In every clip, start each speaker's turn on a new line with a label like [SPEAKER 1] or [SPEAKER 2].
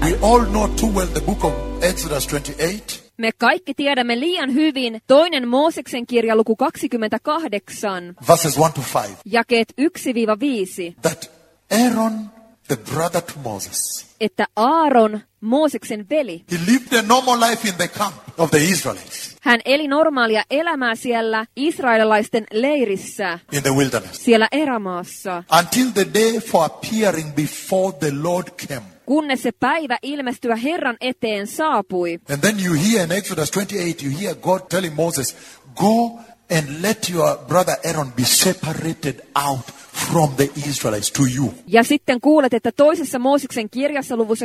[SPEAKER 1] We all know too well the book of Exodus 28.
[SPEAKER 2] Me kaikki tiedämme liian hyvin toinen Mooseksen kirja luku 28,
[SPEAKER 1] Verses 1 to 5.
[SPEAKER 2] jakeet 1-5,
[SPEAKER 1] That Aaron, the brother to Moses,
[SPEAKER 2] että Aaron, Mooseksen veli,
[SPEAKER 1] he lived a normal life in the camp of the Israelites
[SPEAKER 2] hän eli normaalia elämää siellä israelilaisten leirissä,
[SPEAKER 1] in the wilderness.
[SPEAKER 2] siellä erämaassa,
[SPEAKER 1] Until the day for appearing before the Lord came.
[SPEAKER 2] kunnes se päivä ilmestyä Herran eteen saapui.
[SPEAKER 1] And then you hear in Exodus 28, you hear God telling Moses, go and let your brother Aaron be separated out from the Israelites to you.
[SPEAKER 2] Ja sitten kuulet, että toisessa Mooseksen kirjassa luvussa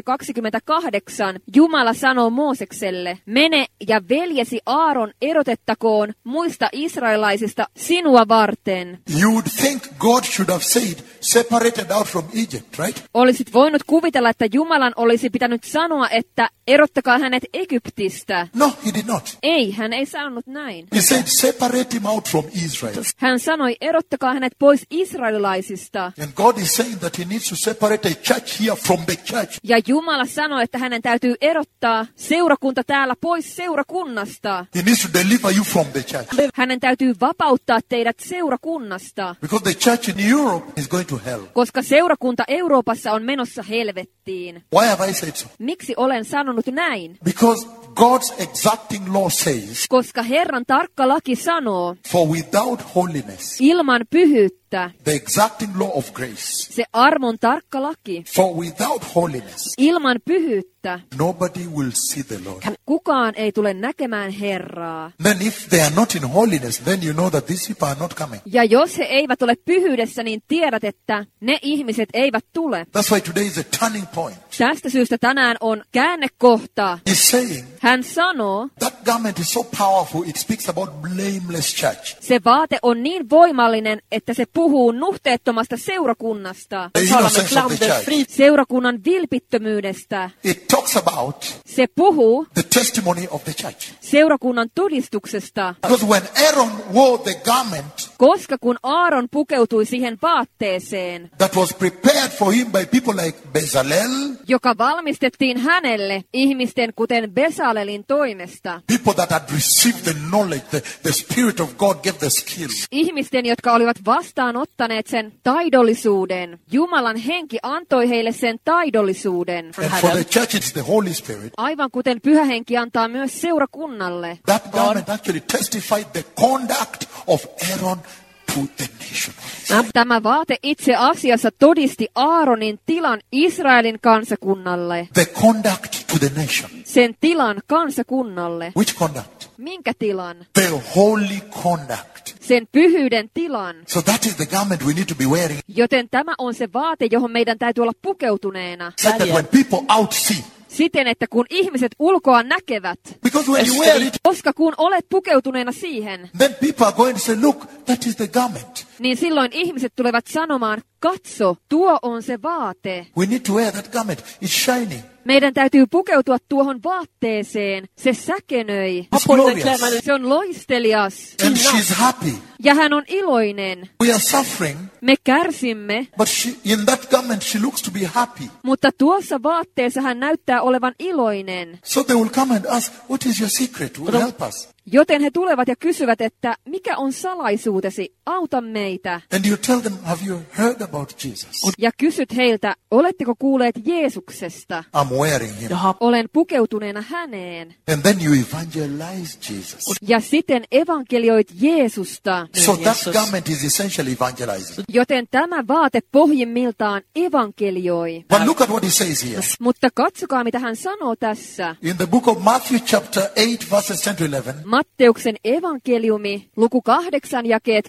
[SPEAKER 2] 28 Jumala sanoo Moosekselle, mene ja veljesi Aaron erotettakoon muista israelaisista sinua varten.
[SPEAKER 1] You would think God should have said, separated out from Egypt, right?
[SPEAKER 2] Olisit voinut kuvitella, että Jumalan olisi pitänyt sanoa, että erottakaa hänet Egyptistä.
[SPEAKER 1] No, he did not.
[SPEAKER 2] Ei, hän ei sanonut näin.
[SPEAKER 1] He said, separate him out from Israel.
[SPEAKER 2] Hän sanoi, erottakaa hänet pois israelilaisista.
[SPEAKER 1] And God is saying that he needs to separate a church here from the church.
[SPEAKER 2] Ja Jumala sanoi, että hänen täytyy erottaa seurakunta täällä pois seurakunnasta.
[SPEAKER 1] He needs to deliver you from the church.
[SPEAKER 2] Hänen täytyy vapauttaa teidät seurakunnasta.
[SPEAKER 1] Because the church in Europe is going to hell.
[SPEAKER 2] Koska seurakunta Euroopassa on menossa helvettiin.
[SPEAKER 1] Why have I said so?
[SPEAKER 2] Miksi olen sanonut näin?
[SPEAKER 1] Because God's exacting law says,
[SPEAKER 2] Koska Herran tarkka laki sanoo,
[SPEAKER 1] for without holiness,
[SPEAKER 2] ilman pyhyyttä,
[SPEAKER 1] the exacting law of grace,
[SPEAKER 2] se armon tarkka laki,
[SPEAKER 1] for without holiness,
[SPEAKER 2] ilman pyhyyttä,
[SPEAKER 1] nobody will see the Lord.
[SPEAKER 2] kukaan ei tule näkemään Herraa.
[SPEAKER 1] Then if they are not in holiness, then you know that these people are not coming.
[SPEAKER 2] Ja jos he eivät ole pyhyydessä, niin tiedät, että ne ihmiset eivät tule.
[SPEAKER 1] That's why today is a turning point.
[SPEAKER 2] Tästä syystä tänään on käännekohta.
[SPEAKER 1] He's saying
[SPEAKER 2] Hän sanoo,
[SPEAKER 1] that garment is so powerful, it speaks about blameless church.
[SPEAKER 2] se vaate on niin voimallinen, että se puhuu nuhteettomasta seurakunnasta,
[SPEAKER 1] The innocence of the church.
[SPEAKER 2] seurakunnan vilpittömyydestä.
[SPEAKER 1] It talks about
[SPEAKER 2] Se puhuu
[SPEAKER 1] the testimony of the church.
[SPEAKER 2] seurakunnan todistuksesta,
[SPEAKER 1] Because when Aaron wore the garment
[SPEAKER 2] koska kun Aaron pukeutui siihen vaatteeseen,
[SPEAKER 1] that was prepared for him by people like Bezalel,
[SPEAKER 2] joka valmistettiin hänelle ihmisten kuten Besalelin toimesta,
[SPEAKER 1] people that had received the knowledge, the Spirit of God gave the skills.
[SPEAKER 2] ihmisten, jotka olivat vastaanottaneet sen taidollisuuden. Jumalan henki antoi heille sen taidollisuuden.
[SPEAKER 1] And for the church, it's the Holy Spirit.
[SPEAKER 2] Aivan kuten Pyhä Henki antaa myös seurakunnalle.
[SPEAKER 1] That garment actually testified the conduct of Aaron to the nation.
[SPEAKER 2] Tämä vaate itse asiassa todisti Aaronin tilan Israelin kansakunnalle.
[SPEAKER 1] The conduct to the nation.
[SPEAKER 2] Sen tilan kansakunnalle.
[SPEAKER 1] Which conduct?
[SPEAKER 2] Minkä tilan?
[SPEAKER 1] The holy conduct.
[SPEAKER 2] Sen pyhyyden tilan.
[SPEAKER 1] So that is the garment we need to be wearing.
[SPEAKER 2] Joten tämä on se vaate, johon meidän täytyy olla pukeutuneena.
[SPEAKER 1] So that when people out see.
[SPEAKER 2] Siten, että kun ihmiset ulkoa näkevät,
[SPEAKER 1] Because when you wear it,
[SPEAKER 2] koska kun olet pukeutuneena siihen,
[SPEAKER 1] then people are going to say, look, that is the garment.
[SPEAKER 2] niin silloin ihmiset tulevat sanomaan, katso, tuo on se vaate.
[SPEAKER 1] We need to wear that garment. It's shiny.
[SPEAKER 2] Meidän täytyy pukeutua tuohon vaatteeseen. Se säkenöi.
[SPEAKER 1] It's glorious.
[SPEAKER 2] Se on loistelias.
[SPEAKER 1] And she's happy.
[SPEAKER 2] Ja hän on iloinen.
[SPEAKER 1] We are suffering,
[SPEAKER 2] Me kärsimme,
[SPEAKER 1] but in that garment she looks to be happy.
[SPEAKER 2] mutta tuossa vaatteessa hän näyttää olevan iloinen.
[SPEAKER 1] So they will come and ask, what is your secret? Will help us.
[SPEAKER 2] Joten he tulevat ja kysyvät, että mikä on salaisuutesi? Auta meitä.
[SPEAKER 1] And you tell them, have you heard about Jesus?
[SPEAKER 2] Ja kysyt heiltä, oletteko kuulleet Jeesuksesta?
[SPEAKER 1] I'm wearing him.
[SPEAKER 2] Olen pukeutuneena häneen.
[SPEAKER 1] And then you evangelize Jesus.
[SPEAKER 2] Ja siten evankelioit Jeesusta.
[SPEAKER 1] So that garment is essentially evangelizing.
[SPEAKER 2] Joten tämä vaate pohjimmiltaan evankelioi.
[SPEAKER 1] But look at what he says here.
[SPEAKER 2] Mutta katsokaa, mitä hän sanoo tässä.
[SPEAKER 1] In the book of Matthew chapter 8 verses 10 to 11.
[SPEAKER 2] Matteuksen evankeliumi, luku 8, jakeet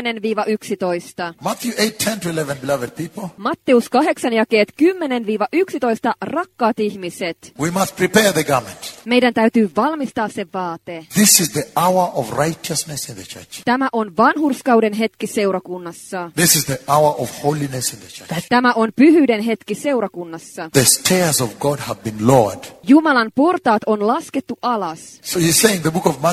[SPEAKER 2] 10-11.
[SPEAKER 1] Matthew 8, 10 to 11, beloved people.
[SPEAKER 2] Matteus 8, jakeet 10-11, rakkaat ihmiset.
[SPEAKER 1] We must prepare the garment.
[SPEAKER 2] Meidän täytyy valmistaa se vaate.
[SPEAKER 1] This is the hour of righteousness in the church.
[SPEAKER 2] Tämä on vanhurskauden hetki seurakunnassa.
[SPEAKER 1] This is the hour of holiness in the church.
[SPEAKER 2] Tämä on pyhyyden hetki seurakunnassa.
[SPEAKER 1] The stairs of God have been lowered.
[SPEAKER 2] Jumalan portaat on laskettu alas.
[SPEAKER 1] So he's saying, the book of Matthew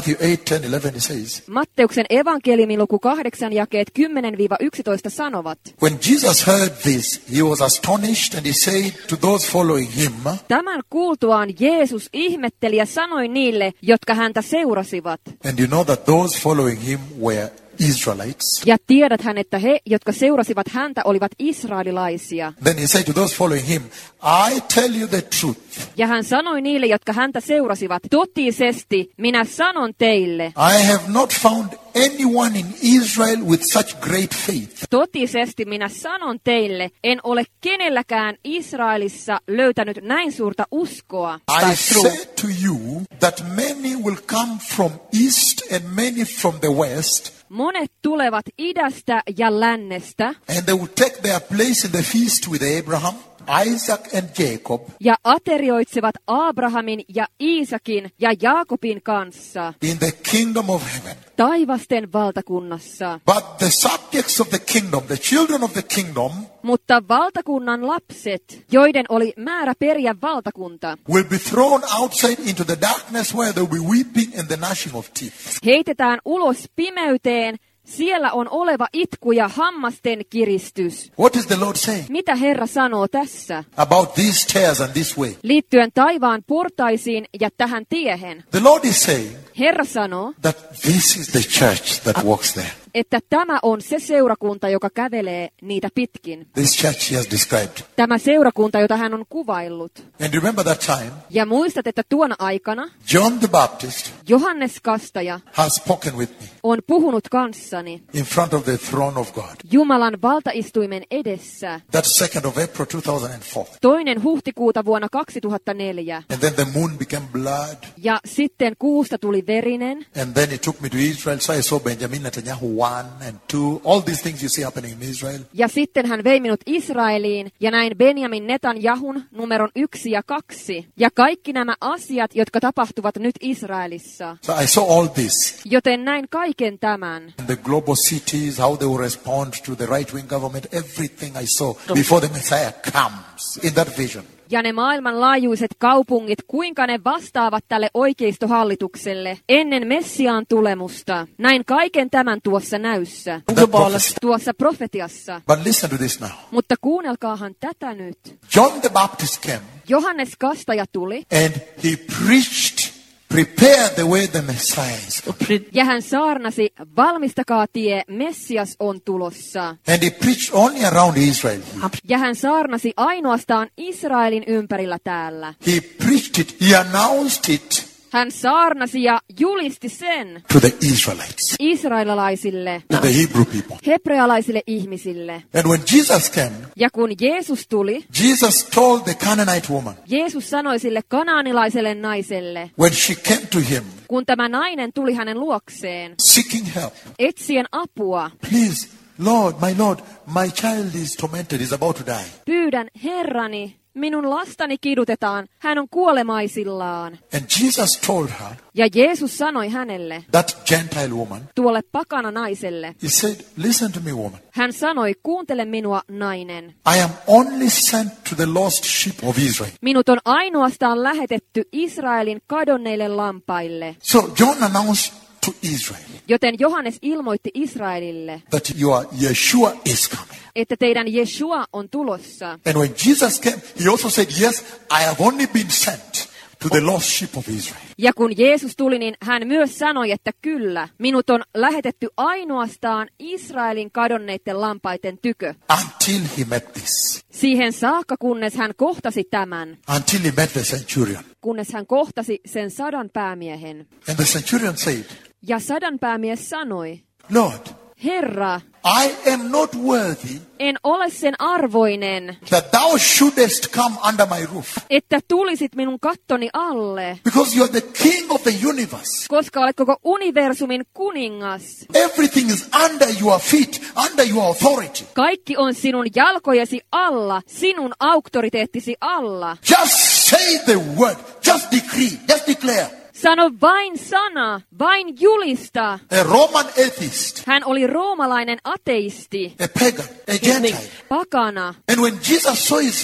[SPEAKER 1] Matthew 8, 10, 11 it says,
[SPEAKER 2] Matteuksen evankeliumin luku 8 jakeet 10-11 sanovat.
[SPEAKER 1] when Jesus heard this, he was astonished and he said to those following him,
[SPEAKER 2] Tämän kuultuaan Jeesus ihmetteli ja sanoi niille, jotka häntä seurasivat.
[SPEAKER 1] and you know that those following him were Israelites.
[SPEAKER 2] Ja tiedäthän, että he, jotka seurasivat häntä, olivat israelilaisia.
[SPEAKER 1] Then he said to those following him, I tell you the truth.
[SPEAKER 2] Ja hän sanoi niille, jotka häntä seurasivat, totisesti minä sanon teille.
[SPEAKER 1] I have not found anyone in Israel with such great faith.
[SPEAKER 2] Totisesti minä sanon teille, en ole kenelläkään Israelissa löytänyt näin suurta uskoa.
[SPEAKER 1] I say to you that many will come from east and many from the west,
[SPEAKER 2] Monet tulevat idästä ja lännestä
[SPEAKER 1] and they will take their place in the feast with Abraham, Isaac and Jacob,
[SPEAKER 2] ja aterioitsevat Abrahamin ja Iisakin ja Jaakobin kanssa
[SPEAKER 1] in the kingdom of heaven.
[SPEAKER 2] taivasten valtakunnassa.
[SPEAKER 1] But the subjects of the kingdom, the children of the kingdom,
[SPEAKER 2] Mutta valtakunnan lapset, joiden oli määrä periä valtakunta,
[SPEAKER 1] will be thrown outside into the darkness where there will be weeping and the gnashing of teeth.
[SPEAKER 2] heitetään ulos pimeyteen. Siellä on oleva itku ja hammasten kiristys.
[SPEAKER 1] What is the Lord saying
[SPEAKER 2] Mitä Herra sanoo tässä?
[SPEAKER 1] about these stairs and this way?
[SPEAKER 2] Liittyen taivaan portaisiin ja tähän tiehen.
[SPEAKER 1] The Lord is saying
[SPEAKER 2] Herra sanoo,
[SPEAKER 1] that this is the church that walks there.
[SPEAKER 2] että tämä on se seurakunta, joka kävelee niitä pitkin.
[SPEAKER 1] This church he has described.
[SPEAKER 2] Tämä seurakunta, jota hän on kuvaillut.
[SPEAKER 1] And remember that time,
[SPEAKER 2] Ja muistat, että tuona aikana
[SPEAKER 1] John the Baptist
[SPEAKER 2] Johannes Kastaja
[SPEAKER 1] has spoken with me
[SPEAKER 2] on puhunut kanssani
[SPEAKER 1] in front of the throne of God.
[SPEAKER 2] Jumalan valtaistuimen edessä.
[SPEAKER 1] That's 2nd of April 2004.
[SPEAKER 2] 2. huhtikuuta vuonna 2004.
[SPEAKER 1] And then the moon became blood.
[SPEAKER 2] Ja sitten kuusta tuli verinen.
[SPEAKER 1] And then he took me to Israel. So I saw Benjamin Netanyahu 1 and 2. All these things you see happening in Israel.
[SPEAKER 2] Ja sitten hän vei minut Israeliin ja näin Benjamin Netanyahun numeron 1 ja 2. Ja kaikki nämä asiat, jotka tapahtuvat nyt Israelissa.
[SPEAKER 1] So I saw all this.
[SPEAKER 2] Joten näin kaiken tämän.
[SPEAKER 1] And the global cities, how they will respond to the right-wing government. Everything I saw before the Messiah comes in that vision.
[SPEAKER 2] Ja ne maailmanlaajuiset kaupungit, kuinka ne vastaavat tälle oikeistohallitukselle ennen Messiaan tulemusta. Näin kaiken tämän tuossa näyssä, tuossa profetiassa.
[SPEAKER 1] But listen to this now.
[SPEAKER 2] Mutta kuunnelkaahan tätä nyt.
[SPEAKER 1] John the Baptist came
[SPEAKER 2] Johannes Kastaja tuli
[SPEAKER 1] and he preached, prepare the way the Messiah is coming.
[SPEAKER 2] ja hän saarnasi, valmistakaa tie, Messias on tulossa.
[SPEAKER 1] And he preached only around Israel.
[SPEAKER 2] Ja hän saarnasi ainoastaan Israelin ympärillä täällä.
[SPEAKER 1] He preached it, he announced it
[SPEAKER 2] Hän saarnasi ja julisti sen
[SPEAKER 1] to the Israelites,
[SPEAKER 2] israelilaisille,
[SPEAKER 1] to the Hebrew people.
[SPEAKER 2] hebrealaisille ihmisille.
[SPEAKER 1] And when Jesus came,
[SPEAKER 2] Ja kun Jeesus tuli,
[SPEAKER 1] Jesus told the Canaanite woman,
[SPEAKER 2] Jeesus sanoi sille kanaanilaiselle naiselle,
[SPEAKER 1] when she came to him,
[SPEAKER 2] kun tämä nainen tuli hänen luokseen,
[SPEAKER 1] seeking help,
[SPEAKER 2] etsien apua,
[SPEAKER 1] please, Lord, my child is tormented, is about to die.
[SPEAKER 2] pyydän Herrani, minun lastani kidutetaan, hän on kuolemaisillaan.
[SPEAKER 1] And Jesus told her,
[SPEAKER 2] Ja Jeesus sanoi hänelle,
[SPEAKER 1] that Gentile woman,
[SPEAKER 2] tuolle pakana naiselle,
[SPEAKER 1] he said, listen to me, woman.
[SPEAKER 2] hän sanoi, kuuntele minua, nainen.
[SPEAKER 1] I am only sent to the lost sheep of Israel.
[SPEAKER 2] Minut on ainoastaan lähetetty Israelin kadonneille lampaille.
[SPEAKER 1] So John announced to Israel
[SPEAKER 2] Joten Johannes ilmoitti Israelille,
[SPEAKER 1] that your Yeshua is coming.
[SPEAKER 2] että teidän Jeshua on tulossa.
[SPEAKER 1] And when Jesus came, he also said, yes, I have only been sent to the lost sheep of Israel.
[SPEAKER 2] Ja kun Jeesus tuli, niin hän myös sanoi, että kyllä, minut on lähetetty ainoastaan Israelin kadonneiden lampaiden tykö.
[SPEAKER 1] Until he met this.
[SPEAKER 2] Siihen saakka, kunnes hän kohtasi tämän.
[SPEAKER 1] Until he met the centurion.
[SPEAKER 2] Kunnes hän kohtasi sen 100 päämiehen.
[SPEAKER 1] And the centurion said,
[SPEAKER 2] Ja 100 päämies sanoi,
[SPEAKER 1] Lord,
[SPEAKER 2] Herra,
[SPEAKER 1] I am not worthy
[SPEAKER 2] en ole sen arvoinen,
[SPEAKER 1] that thou shouldest come under my roof.
[SPEAKER 2] että tulisit minun kattoni alle,
[SPEAKER 1] Because you are the king of the universe.
[SPEAKER 2] koska olet koko universumin kuningas.
[SPEAKER 1] Everything is under your feet, under your authority.
[SPEAKER 2] Kaikki on sinun jalkojesi alla, sinun auktoriteettisi alla.
[SPEAKER 1] Just say the word. Just decree. Just declare.
[SPEAKER 2] Sano vain sana, vain julista.
[SPEAKER 1] A Roman atheist,
[SPEAKER 2] Hän oli roomalainen ateisti,
[SPEAKER 1] a pagan, a Gentile.
[SPEAKER 2] pakana.
[SPEAKER 1] And when Jesus saw his faith,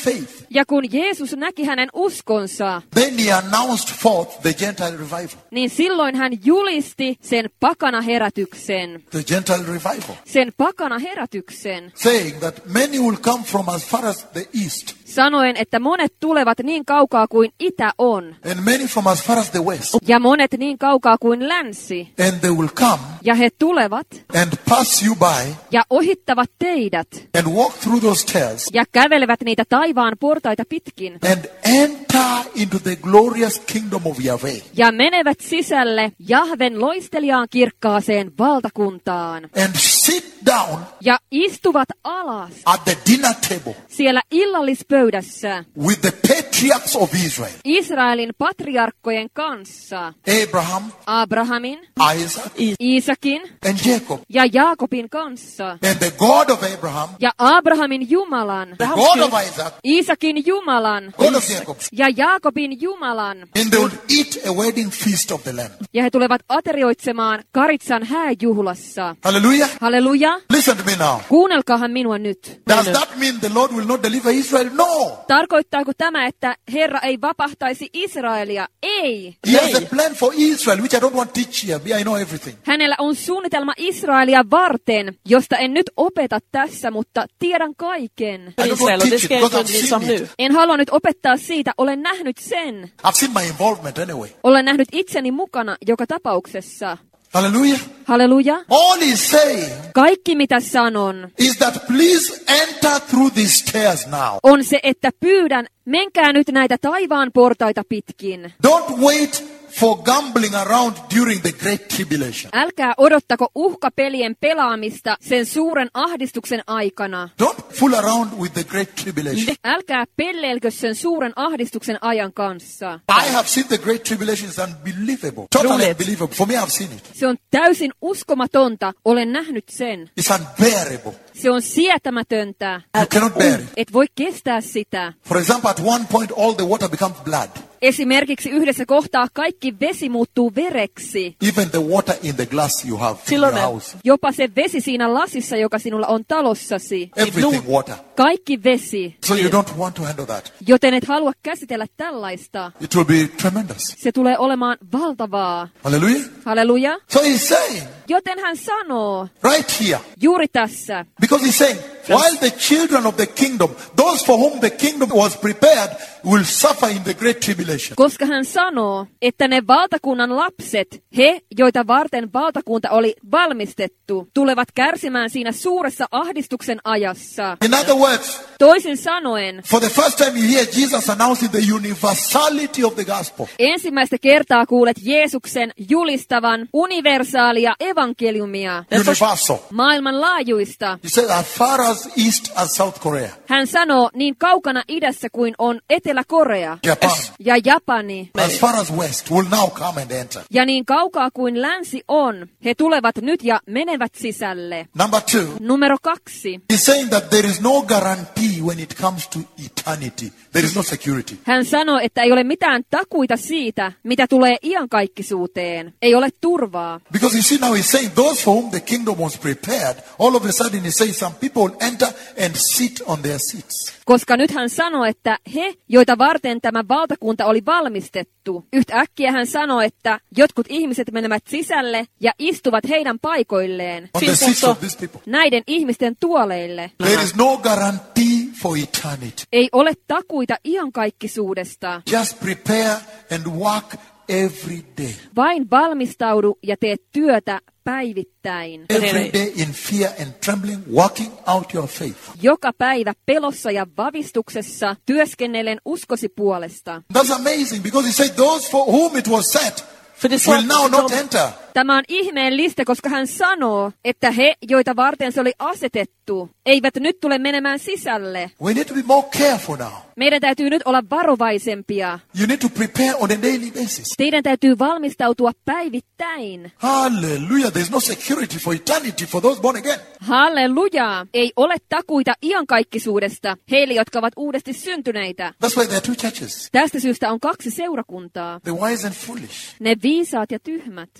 [SPEAKER 2] Ja kun Jeesus näki hänen uskonsa,
[SPEAKER 1] then he announced forth the Gentile revival.
[SPEAKER 2] niin silloin hän julisti sen pakanaherätyksen.
[SPEAKER 1] The Gentile revival.
[SPEAKER 2] Sen pakanaherätyksen.
[SPEAKER 1] Saying that many will come from as far as the east.
[SPEAKER 2] Sanoen, että monet tulevat niin kaukaa kuin itä on.
[SPEAKER 1] And many from as far as the west.
[SPEAKER 2] Ja monet niin kaukaa kuin länsi.
[SPEAKER 1] And they will come
[SPEAKER 2] Ja he tulevat
[SPEAKER 1] and pass you by
[SPEAKER 2] ja ohittavat teidät.
[SPEAKER 1] and walk through those stairs
[SPEAKER 2] Ja kävelevät niitä taivaan portaita pitkin.
[SPEAKER 1] and enter into the glorious kingdom of Yahweh.
[SPEAKER 2] Ja menevät sisälle Jahven loistelijaan kirkkaaseen valtakuntaan.
[SPEAKER 1] And sit down
[SPEAKER 2] Ja istuvat alas
[SPEAKER 1] at the dinner table
[SPEAKER 2] siellä illallispöydässä
[SPEAKER 1] with the patriarchs of Israel.
[SPEAKER 2] Israelin patriarkkojen kanssa.
[SPEAKER 1] Abraham,
[SPEAKER 2] Abrahamin,
[SPEAKER 1] Isaac,
[SPEAKER 2] Iisakin
[SPEAKER 1] and Jacob.
[SPEAKER 2] ja Jaakobin kanssa.
[SPEAKER 1] And the God of Abraham,
[SPEAKER 2] Ja Abrahamin Jumalan,
[SPEAKER 1] the God of Isaac,
[SPEAKER 2] Iisakin Jumalan
[SPEAKER 1] God of Jacob.
[SPEAKER 2] ja Jaakobin Jumalan.
[SPEAKER 1] And they will eat a wedding feast of the Lamb.
[SPEAKER 2] Ja he tulevat aterioitsemaan Karitsan hääjuhlassa.
[SPEAKER 1] Hallelujah.
[SPEAKER 2] Halleluja!
[SPEAKER 1] Listen to me now.
[SPEAKER 2] Kuunnelkaahan minua nyt.
[SPEAKER 1] Does that mean the Lord will not deliver Israel? No.
[SPEAKER 2] Tarkoittaako tämä, että Herra ei vapahtaisi Israelia? Ei.
[SPEAKER 1] He has a plan for Israel, which I don't want to teach here. I know everything.
[SPEAKER 2] Hänellä on suunnitelma Israelia varten, josta en nyt opeta tässä, mutta tiedän kaiken.
[SPEAKER 1] I don't
[SPEAKER 3] Israel,
[SPEAKER 1] want
[SPEAKER 3] och
[SPEAKER 1] to
[SPEAKER 3] det
[SPEAKER 1] teach
[SPEAKER 3] ska
[SPEAKER 1] it
[SPEAKER 3] jag
[SPEAKER 1] because
[SPEAKER 3] inte
[SPEAKER 1] I've
[SPEAKER 3] undervisa om
[SPEAKER 1] seen
[SPEAKER 3] nu.
[SPEAKER 1] it.
[SPEAKER 2] En halua nyt opettaa siitä, olen nähnyt sen.
[SPEAKER 1] I've seen my involvement anyway.
[SPEAKER 2] Olen nähnyt itseni mukana joka tapauksessa.
[SPEAKER 1] Hallelujah.
[SPEAKER 2] Halleluja.
[SPEAKER 1] All he's saying
[SPEAKER 2] Kaikki mitä sanon
[SPEAKER 1] is that please enter through these stairs now.
[SPEAKER 2] on se, että pyydän, menkää nyt näitä taivaan portaita pitkin.
[SPEAKER 1] Don't wait for gambling around during the great tribulation.
[SPEAKER 2] Älkää odottako uhkapelien pelaamista sen suuren ahdistuksen aikana.
[SPEAKER 1] Don't fool around with the great tribulation.
[SPEAKER 2] Älkää pelleilkö sen suuren ahdistuksen ajan kanssa.
[SPEAKER 1] I have seen the great tribulation. It's unbelievable. Totally
[SPEAKER 3] Roligt.
[SPEAKER 1] unbelievable. For me, I've seen it.
[SPEAKER 2] Se on täysin uskomatonta. Olen nähnyt sen.
[SPEAKER 1] It's unbearable.
[SPEAKER 2] Se on sietämätöntä.
[SPEAKER 1] You cannot bear it.
[SPEAKER 2] Et voi kestää sitä.
[SPEAKER 1] For example, at one point, all the water becomes blood.
[SPEAKER 2] Esimerkiksi yhdessä kohtaa kaikki vesi muuttuu vereksi.
[SPEAKER 1] Even the water in the glass you have in your house.
[SPEAKER 2] Jopa se vesi siinä lasissa, joka sinulla on talossasi.
[SPEAKER 1] Everything water.
[SPEAKER 2] Kaikki vesi.
[SPEAKER 1] So you don't want to handle that.
[SPEAKER 2] Joten et halua käsitellä tällaista.
[SPEAKER 1] It will be tremendous.
[SPEAKER 2] Se tulee olemaan valtavaa.
[SPEAKER 1] Hallelujah.
[SPEAKER 2] Halleluja.
[SPEAKER 1] So he's saying,
[SPEAKER 2] Joten hän sanoo
[SPEAKER 1] right here,
[SPEAKER 2] juuri tässä.
[SPEAKER 1] because he's saying, while the children of the kingdom, those for whom the kingdom was prepared, will suffer in the great tribulation.
[SPEAKER 2] Koska hän sanoo, että ne valtakunnan lapset, he, joita varten valtakunta oli valmistettu, tulevat kärsimään siinä suuressa ahdistuksen ajassa.
[SPEAKER 1] In other words,
[SPEAKER 2] Toisin sanoen,
[SPEAKER 1] for the first time you hear Jesus announcing the universality of the gospel.
[SPEAKER 2] ensimmäistä kertaa kuulet Jeesuksen julistavan universaalia evankeliumia,
[SPEAKER 1] Universal.
[SPEAKER 2] maailmanlaajuista.
[SPEAKER 1] He said, as far as east as South Korea.
[SPEAKER 2] Hän sanoo niin kaukana idässä kuin on Etelä-Korea
[SPEAKER 1] Japan.
[SPEAKER 2] ja Japani.
[SPEAKER 1] As far as west will now come and enter.
[SPEAKER 2] Ja niin kaukaa kuin länsi on, he tulevat nyt ja menevät sisälle.
[SPEAKER 1] Number 2,
[SPEAKER 2] Numero 2.
[SPEAKER 1] he's saying that there is no guarantee when it comes to eternity. There is no security.
[SPEAKER 2] Hän sanoo, että ei ole mitään takuita siitä, mitä tulee iankaikkisuuteen. Ei ole turvaa.
[SPEAKER 1] Because you see now he's saying those for whom the kingdom was prepared, all of a sudden he says some people will enter and sit on their seats.
[SPEAKER 2] Koska nyt hän sanoo, että he, joita varten tämä valtakunta oli valmistettu. Yhtäkkiä hän sanoo, että jotkut ihmiset menevät sisälle ja istuvat heidän paikoilleen.
[SPEAKER 1] On the seats of these people.
[SPEAKER 2] Näiden ihmisten tuoleille.
[SPEAKER 1] There is no guarantee for eternity.
[SPEAKER 2] Ei ole takuita iankaikkisuudesta.
[SPEAKER 1] Just prepare and work every day.
[SPEAKER 2] Vain valmistaudu ja tee työtä päivittäin.
[SPEAKER 1] Every day in fear and trembling, working out your faith.
[SPEAKER 2] Joka päivä pelossa ja vavistuksessa työskennellen uskosi puolesta.
[SPEAKER 1] That's amazing because he said those for whom it was set
[SPEAKER 3] För det
[SPEAKER 1] will now not
[SPEAKER 3] sa
[SPEAKER 1] enter.
[SPEAKER 2] Tämä on ihmeellistä, koska hän sanoo, että he, joita varten se oli asetettu, eivät nyt tule menemään sisälle.
[SPEAKER 1] We need to be more careful now.
[SPEAKER 2] Meidän täytyy nyt olla varovaisempia.
[SPEAKER 1] You need to prepare on a daily basis.
[SPEAKER 2] Teidän täytyy valmistautua päivittäin.
[SPEAKER 1] Hallelujah. There's no security for eternity for those born again.
[SPEAKER 2] Halleluja! Ei ole takuita iankaikkisuudesta heille, jotka ovat uudesti syntyneitä.
[SPEAKER 1] That's why there are two churches.
[SPEAKER 2] Tästä syystä on 2 seurakuntaa.
[SPEAKER 1] The wise and foolish.
[SPEAKER 2] Ne viisaat ja tyhmät.
[SPEAKER 1] Those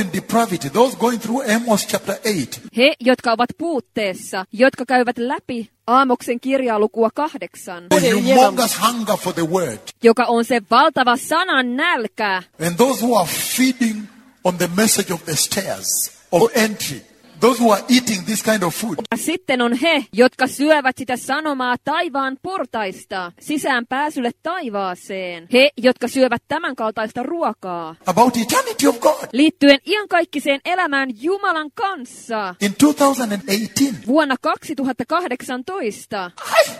[SPEAKER 1] those in depravity, those going through Amos chapter 8,
[SPEAKER 2] He, jotka ovat puutteessa, jotka käyvät läpi Aamoksen kirjaa lukua 8,
[SPEAKER 1] the humongous hunger for the word,
[SPEAKER 2] joka on se valtava sanan nälkä,
[SPEAKER 1] and those who are feeding on the message of the stairs of entry, those who are eating this kind of food,
[SPEAKER 2] ja sitten on he, jotka syövät sitä sanomaa taivaan portaista sisään pääsylle taivaaseen. He, jotka syövät tämän kaltaista ruokaa.
[SPEAKER 1] about eternity of God.
[SPEAKER 2] Liittyen iankaikkiseen elämään Jumalan kanssa
[SPEAKER 1] In 2018,
[SPEAKER 2] vuonna 2018.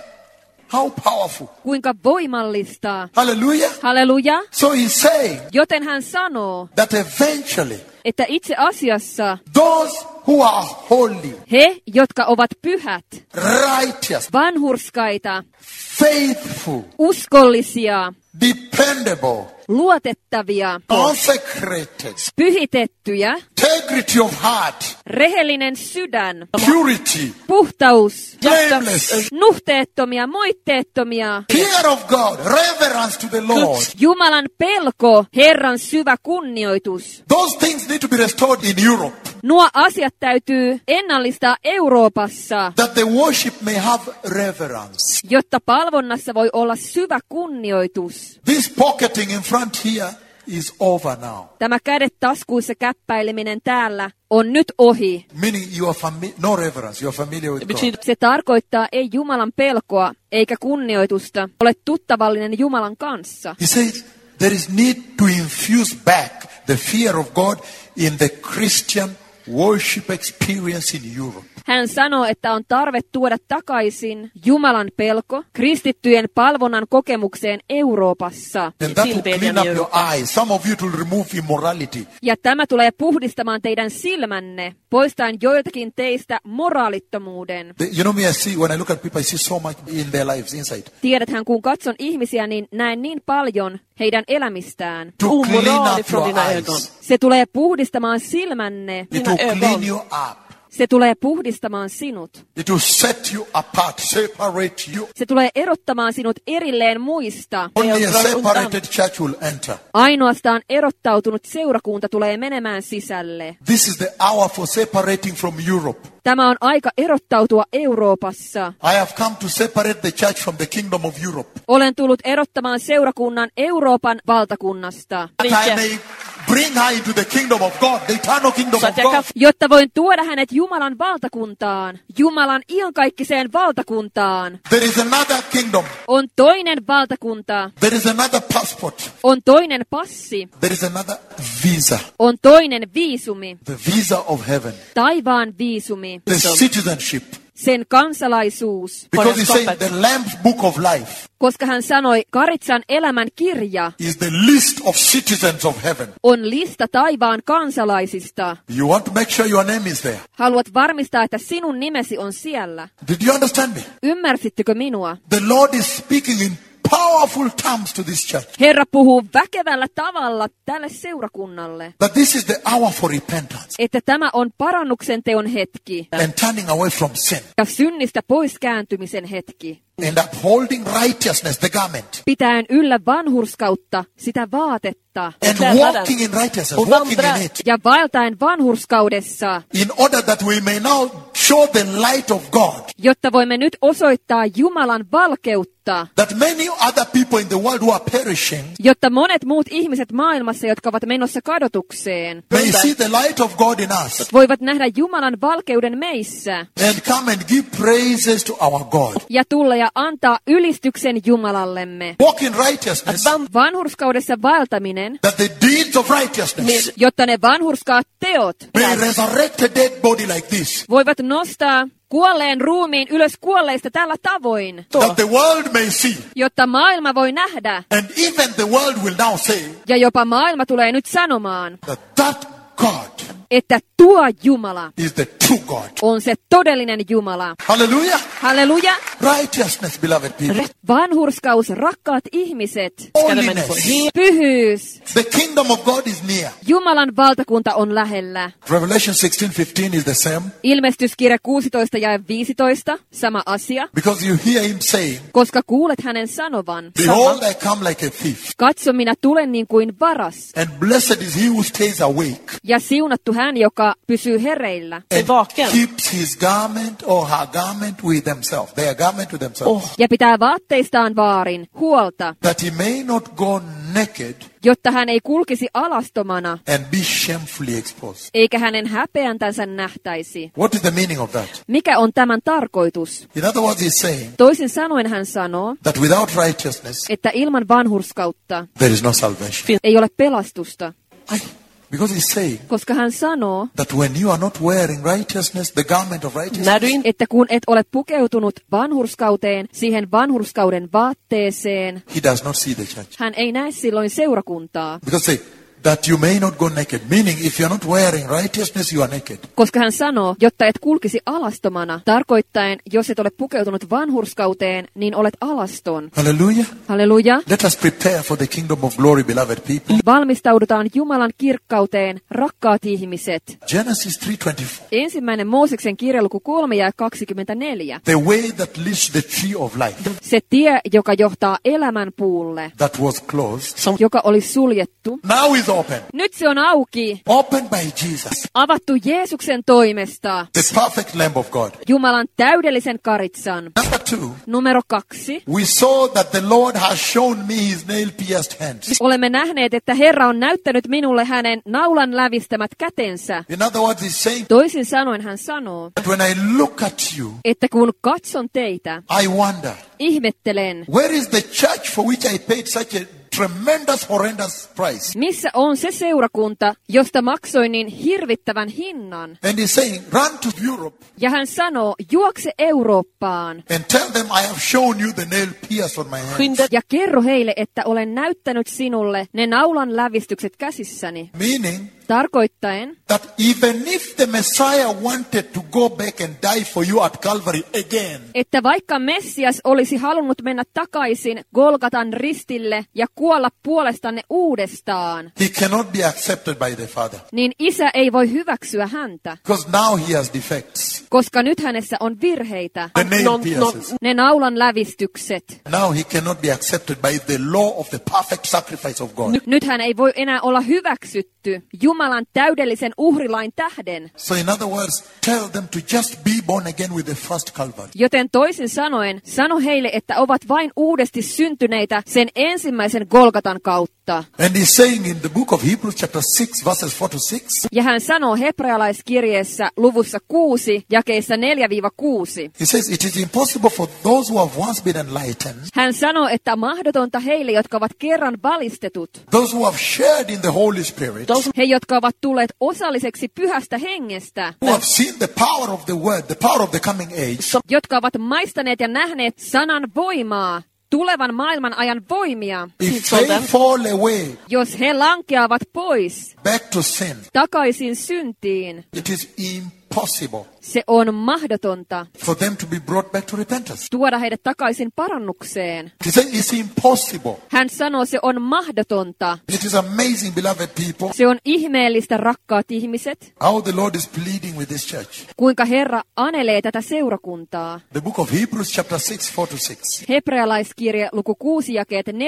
[SPEAKER 1] how powerful.
[SPEAKER 2] Kuinka voimallista.
[SPEAKER 1] Hallelujah.
[SPEAKER 2] Halleluja.
[SPEAKER 1] So he's saying
[SPEAKER 2] Joten hän sanoo,
[SPEAKER 1] that eventually
[SPEAKER 2] että itse asiassa
[SPEAKER 1] those who are holy,
[SPEAKER 2] he, jotka ovat pyhät,
[SPEAKER 1] righteous,
[SPEAKER 2] vanhurskaita,
[SPEAKER 1] faithful,
[SPEAKER 2] uskollisia,
[SPEAKER 1] dependable,
[SPEAKER 2] luotettavia,
[SPEAKER 1] consecrated,
[SPEAKER 2] pyhitettyjä,
[SPEAKER 1] integrity of heart,
[SPEAKER 2] rehellinen sydän,
[SPEAKER 1] purity,
[SPEAKER 2] puhtaus,
[SPEAKER 1] blameless,
[SPEAKER 2] nuhteettomia, moitteettomia,
[SPEAKER 1] fear of God, reverence to the Lord.
[SPEAKER 2] Jumalan pelko, Herran syvä kunnioitus.
[SPEAKER 1] Those things need to be restored in Europe,
[SPEAKER 2] Nuo asiat täytyy ennallistaa Euroopassa,
[SPEAKER 1] that the worship may have reverence.
[SPEAKER 2] jotta palvonnassa voi olla syvä kunnioitus.
[SPEAKER 1] This pocketing in front here is over now.
[SPEAKER 2] Tämä kädet taskuissa käppäileminen täällä on nyt ohi.
[SPEAKER 1] Meaning you are no reverence, you are familiar with God.
[SPEAKER 2] Se tarkoittaa ei Jumalan pelkoa eikä kunnioitusta. Olet tuttavallinen Jumalan kanssa.
[SPEAKER 1] He says there is need to infuse back the fear of God in the Christian worship experience in Europe.
[SPEAKER 2] Hän sanoo, että on tarve tuoda takaisin Jumalan pelko kristittyjen palvonnan kokemukseen Euroopassa.
[SPEAKER 1] And that will clean up your eyes. Some of you it will remove immorality.
[SPEAKER 2] Ja tämä tulee puhdistamaan teidän silmänne, poistaen joiltakin teistä moraalittomuuden.
[SPEAKER 1] You know me, I see, when I look at people, I see so much in their lives inside.
[SPEAKER 2] Tiedäthän, kun katson ihmisiä, niin näen niin paljon heidän elämistään.
[SPEAKER 1] To clean up your eyes.
[SPEAKER 2] Se tulee puhdistamaan silmänne.
[SPEAKER 1] It will clean you up.
[SPEAKER 2] Se tulee puhdistamaan sinut.
[SPEAKER 1] It will set you apart, separate you.
[SPEAKER 2] Se tulee erottamaan sinut erilleen muista.
[SPEAKER 1] Only a separated church will enter.
[SPEAKER 2] Ainoastaan erottautunut seurakunta tulee menemään sisälle.
[SPEAKER 1] This is the hour for separating from Europe.
[SPEAKER 2] Tämä on aika erottautua Euroopassa.
[SPEAKER 1] I have come to separate the church from the kingdom of Europe.
[SPEAKER 2] Olen tullut erottamaan seurakunnan Euroopan valtakunnasta.
[SPEAKER 1] That I may bring her into the kingdom of God, the eternal kingdom of God.
[SPEAKER 2] Jotta voin tuoda hänet Jumalan valtakuntaan, Jumalan iankaikkiseen valtakuntaan.
[SPEAKER 1] There is another kingdom.
[SPEAKER 2] On toinen valtakunta.
[SPEAKER 1] There is another passport.
[SPEAKER 2] On toinen passi.
[SPEAKER 1] There is another visa.
[SPEAKER 2] On toinen viisumi.
[SPEAKER 1] The visa of heaven.
[SPEAKER 2] Taivaan viisumi.
[SPEAKER 1] The citizenship.
[SPEAKER 2] Sen kansalaisuus.
[SPEAKER 1] Because he said the Lamb's book of life
[SPEAKER 2] Koska hän sanoi, Karitsan elämän kirja
[SPEAKER 1] is the list of citizens of heaven.
[SPEAKER 2] on lista taivaan kansalaisista.
[SPEAKER 1] You want to make sure your name is there.
[SPEAKER 2] Haluat varmistaa, että sinun nimesi on siellä.
[SPEAKER 1] Did you understand me?
[SPEAKER 2] Ymmärsittekö minua?
[SPEAKER 1] The Lord is speaking in powerful terms to this church.
[SPEAKER 2] Herra puhuu väkevällä tavalla tälle seurakunnalle,
[SPEAKER 1] That this is the hour for repentance
[SPEAKER 2] että tämä on parannuksen teon hetki
[SPEAKER 1] and turning away from sin
[SPEAKER 2] ja synnistä pois kääntymisen hetki.
[SPEAKER 1] and upholding righteousness, the garment,
[SPEAKER 2] Pitäen yllä vanhurskautta, sitä vaatetta,
[SPEAKER 1] and walking in righteousness, walking in it,
[SPEAKER 2] ja vaeltaen vanhurskaudessa,
[SPEAKER 1] in order that we may now show the light of God,
[SPEAKER 2] jotta voimme nyt osoittaa Jumalan valkeutta,
[SPEAKER 1] that many other people in the world who are perishing
[SPEAKER 2] jotta monet muut ihmiset maailmassa, jotka ovat menossa kadotukseen,
[SPEAKER 1] may see the light of God in us
[SPEAKER 2] voivat nähdä Jumalan valkeuden meissä
[SPEAKER 1] and come and give praises to our God.
[SPEAKER 2] ja tulla ja antaa ylistyksen Jumalallemme.
[SPEAKER 1] Walk in righteousness,
[SPEAKER 2] Vanhurskaudessa vaeltaminen,
[SPEAKER 1] that the deeds of righteousness
[SPEAKER 2] jotta ne vanhurskaat teot
[SPEAKER 1] may resurrect a dead body like this,
[SPEAKER 2] voivat nostaa kuolleen ruumiin ylös kuolleista tällä tavoin,
[SPEAKER 1] that the world may see,
[SPEAKER 2] jotta maailma voi nähdä,
[SPEAKER 1] and even the world will now say
[SPEAKER 2] ja jopa maailma tulee nyt sanomaan,
[SPEAKER 1] that God
[SPEAKER 2] että tuo Jumala
[SPEAKER 1] is the true God.
[SPEAKER 2] on se todellinen Jumala.
[SPEAKER 1] Hallelujah.
[SPEAKER 2] Halleluja!
[SPEAKER 1] Righteousness, beloved people.
[SPEAKER 2] Vanhurskaus, rakkaat ihmiset.
[SPEAKER 1] Holiness.
[SPEAKER 2] Pyhyys.
[SPEAKER 1] The kingdom of God is near.
[SPEAKER 2] Jumalan valtakunta on lähellä.
[SPEAKER 1] Revelation 16:15 is the same.
[SPEAKER 2] Ilmestyskirja 16 ja 15, sama asia.
[SPEAKER 1] Because you hear him saying,
[SPEAKER 2] Koska kuulet hänen sanovan,
[SPEAKER 1] behold, I come like a thief.
[SPEAKER 2] katso, minä tulen niin kuin varas.
[SPEAKER 1] And blessed is he who stays awake
[SPEAKER 2] Ja siunattu hän, joka pysyy hereillä.
[SPEAKER 1] and keeps his garment or her garment with themselves. Their garment with themselves.
[SPEAKER 2] Ja pitää vaatteistaan vaarin huolta,
[SPEAKER 1] That he may not go naked
[SPEAKER 2] jotta hän ei kulkisi alastomana,
[SPEAKER 1] and be shamefully exposed.
[SPEAKER 2] eikä hänen häpeäntänsä nähtäisi.
[SPEAKER 1] What is the meaning of that?
[SPEAKER 2] Mikä on tämän tarkoitus?
[SPEAKER 1] In other words, he's saying
[SPEAKER 2] Toisin sanoen hän sanoo,
[SPEAKER 1] that without righteousness,
[SPEAKER 2] että ilman vanhurskautta
[SPEAKER 1] there is no salvation.
[SPEAKER 2] ei ole pelastusta.
[SPEAKER 1] Because he's saying
[SPEAKER 2] Koska hän sanoo,
[SPEAKER 1] that when you are not wearing righteousness, the garment of righteousness,
[SPEAKER 2] että kun et ole pukeutunut vanhurskauteen, siihen vanhurskauden vaatteeseen,
[SPEAKER 1] he does not see the church.
[SPEAKER 2] hän ei näe silloin seurakuntaa.
[SPEAKER 1] Because say, that you may not go naked. Meaning, if you're not wearing righteousness, you are naked.
[SPEAKER 2] Koska hän sanoo, jotta et kulkisi alastomana, tarkoittaen, jos et ole pukeutunut vanhurskauteen, niin olet alaston.
[SPEAKER 1] Hallelujah.
[SPEAKER 2] Halleluja.
[SPEAKER 1] Let us prepare for the kingdom of glory, beloved people.
[SPEAKER 2] Valmistaudutaan Jumalan kirkkauteen, rakkaat ihmiset.
[SPEAKER 1] Genesis 3:24.
[SPEAKER 2] Ensimmäinen Mooseksen kirja luku 3 ja 24.
[SPEAKER 1] The way that leads to the tree of life,
[SPEAKER 2] Se tie, joka johtaa elämän puulle,
[SPEAKER 1] that was closed,
[SPEAKER 2] joka oli suljettu.
[SPEAKER 1] now is open.
[SPEAKER 2] Nyt se on auki,
[SPEAKER 1] Opened by Jesus,
[SPEAKER 2] avattu Jeesuksen toimesta,
[SPEAKER 1] the perfect Lamb of God.
[SPEAKER 2] Jumalan täydellisen karitsan.
[SPEAKER 1] Number 2,
[SPEAKER 2] Numero 2.
[SPEAKER 1] we saw that the Lord has shown me his nail-pierced hands.
[SPEAKER 2] Olemme nähneet, että Herra on näyttänyt minulle hänen naulan lävistämät kätensä.
[SPEAKER 1] In other words, he's saying
[SPEAKER 2] Toisin sanoen hän sanoo,
[SPEAKER 1] that when I look at you,
[SPEAKER 2] että kun katson teitä,
[SPEAKER 1] I wonder,
[SPEAKER 2] ihmettelen,
[SPEAKER 1] where is the church for which I paid such a tremendous, horrendous price?
[SPEAKER 2] missä on se seurakunta, josta maksoin niin hirvittävän hinnan.
[SPEAKER 1] And he's saying, run to Europe
[SPEAKER 2] Ja hän sanoo, juokse Eurooppaan
[SPEAKER 1] and tell them I have shown you the nail pierced on my hands.
[SPEAKER 2] ja kerro heille, että olen näyttänyt sinulle ne naulan lävistykset käsissäni.
[SPEAKER 1] Meaning
[SPEAKER 2] Tarkoittaen,
[SPEAKER 1] that even if the Messiah wanted to go back and die for you at Calvary again,
[SPEAKER 2] että vaikka Messias olisi halunnut mennä takaisin Golgatan ristille ja kuolla puolestanne uudestaan,
[SPEAKER 1] he cannot be accepted by the Father.
[SPEAKER 2] niin isä ei voi hyväksyä häntä,
[SPEAKER 1] Because now he has defects.
[SPEAKER 2] koska nyt hänessä on virheitä.
[SPEAKER 1] The nail pierces.
[SPEAKER 2] Ne naulan lävistykset.
[SPEAKER 1] Now he cannot be accepted by the law of the perfect sacrifice of God.
[SPEAKER 2] Nyt hän ei voi enää olla hyväksytty Jumalan täydellisen uhrilain tähden.
[SPEAKER 1] So in other words, tell them to just be born again with the first Calvary.
[SPEAKER 2] Joten toisin sanoen, sano heille, että ovat vain uudesti syntyneitä sen ensimmäisen Golgatan kautta.
[SPEAKER 1] And he's saying in the book of Hebrews chapter 6 verses 4-6,
[SPEAKER 2] Ja hän sanoo hebrealaiskirjeessä luvussa 6, jakeissa 4-6.
[SPEAKER 1] he says, it is impossible for those who have once been enlightened,
[SPEAKER 2] Hän sanoo, että mahdotonta heille, jotka ovat kerran valistetut,
[SPEAKER 1] those who have shared in the Holy Spirit,
[SPEAKER 2] he, jotka ovat tulleet osalliseksi pyhästä hengestä,
[SPEAKER 1] who have seen the power of the word, the power of the coming age,
[SPEAKER 2] jotka ovat maistaneet ja nähneet sanan voimaa, tulevan maailman ajan voimia,
[SPEAKER 1] if they fall away
[SPEAKER 2] jos he lankeavat pois
[SPEAKER 1] back to sin,
[SPEAKER 2] takaisin syntiin,
[SPEAKER 1] it is impossible
[SPEAKER 2] se on mahdotonta
[SPEAKER 1] for them to be brought back to repentance.
[SPEAKER 2] tuoda heidät takaisin parannukseen.
[SPEAKER 1] He said it's impossible.
[SPEAKER 2] Hän sanoo, se on mahdotonta.
[SPEAKER 1] It is amazing, beloved people,
[SPEAKER 2] Se on ihmeellistä, rakkaat ihmiset,
[SPEAKER 1] how the Lord is pleading with this church.
[SPEAKER 2] kuinka Herra anelee tätä seurakuntaa.
[SPEAKER 1] The book of Hebrews chapter 6, 4-6.
[SPEAKER 2] Hebrealaiskirje luku 6 jakeet 4-6.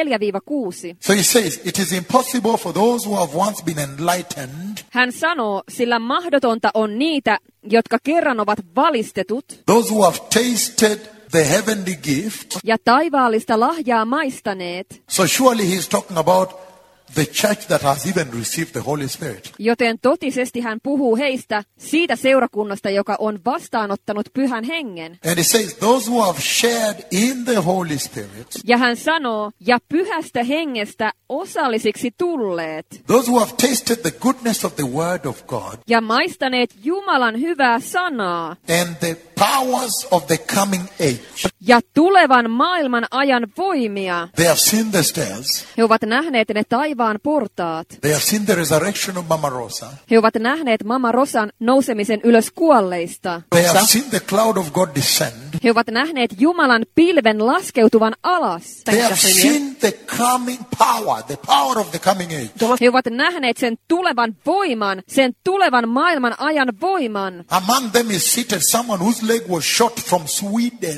[SPEAKER 1] So he says, it is impossible for those who have once been enlightened,
[SPEAKER 2] Hän sanoo, sillä mahdotonta on niitä, jotka kerran ovat valistetut
[SPEAKER 1] those who have tasted the heavenly gift.
[SPEAKER 2] ja taivaallista lahjaa maistaneet,
[SPEAKER 1] So surely he's talking about the church that has even received the Holy Spirit.
[SPEAKER 2] joten totisesti hän puhuu heistä siitä seurakunnasta, joka on vastaanottanut pyhän hengen.
[SPEAKER 1] And he says, those who have shared in the Holy Spirit,
[SPEAKER 2] Ja hän sanoo, ja pyhästä hengestä osallisiksi tulleet,
[SPEAKER 1] those who have tasted the goodness of the word of God
[SPEAKER 2] ja maistaneet Jumalan hyvää sanaa,
[SPEAKER 1] and the powers of the coming age.
[SPEAKER 2] ja tulevan maailman ajan voimia.
[SPEAKER 1] They have seen the stars,
[SPEAKER 2] He ovat nähneet ne taivaan portaat.
[SPEAKER 1] They have seen the resurrection of Mama Rosa.
[SPEAKER 2] He ovat nähneet Mama Rosan nousemisen ylös kuolleista.
[SPEAKER 1] They have seen the cloud of God descend.
[SPEAKER 2] He ovat nähneet Jumalan pilven laskeutuvan alas.
[SPEAKER 1] They have seen the coming power, the power of the coming age.
[SPEAKER 2] He ovat nähneet sen tulevan voiman, sen tulevan maailman ajan voiman.
[SPEAKER 1] Among them is seated someone whose leg was shot from Sweden